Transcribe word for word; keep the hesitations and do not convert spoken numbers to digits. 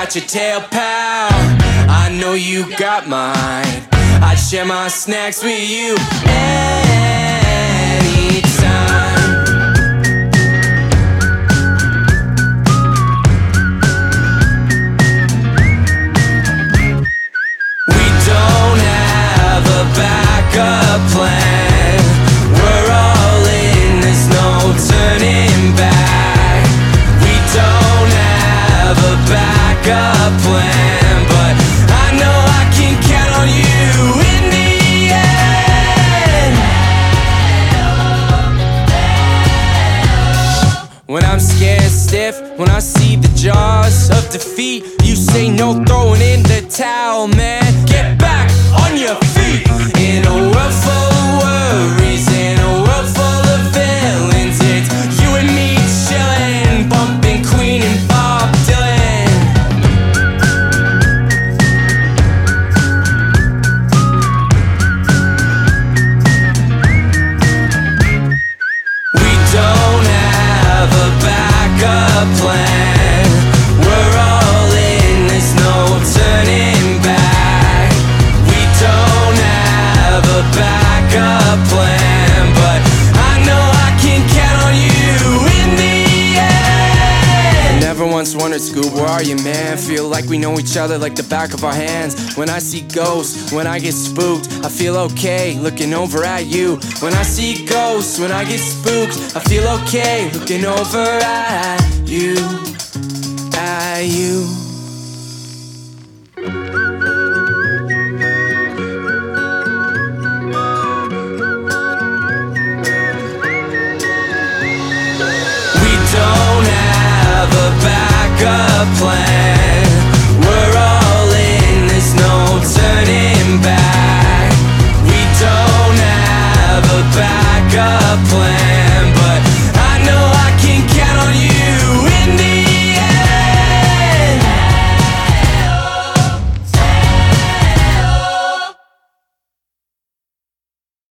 got your tail, pal. I know you got mine. I'd share my snacks with you anytime. We don't have a backup plan. We're all in, there's no turning back. We don't have a backup plan, but I know I can count on you in the end. When I'm scared stiff, when I see the jaws of defeat, you say no throwing in the towel, man. Get back on your feet. In a world full of worries, in a world full of villains, it's you and me chillin', bumping Queen and Bob Dylan. We don't have a backup plan. We're all in, there's no turning back. We don't have a backup plan, but I know I can count on you in the end. Never once wondered, Scoob, where are you, man? Feel like we know each other like the back of our hands. When I see ghosts, when I get spooked, I feel okay looking over at you. When I see ghosts, when I get spooked, I feel okay looking over at you, at you.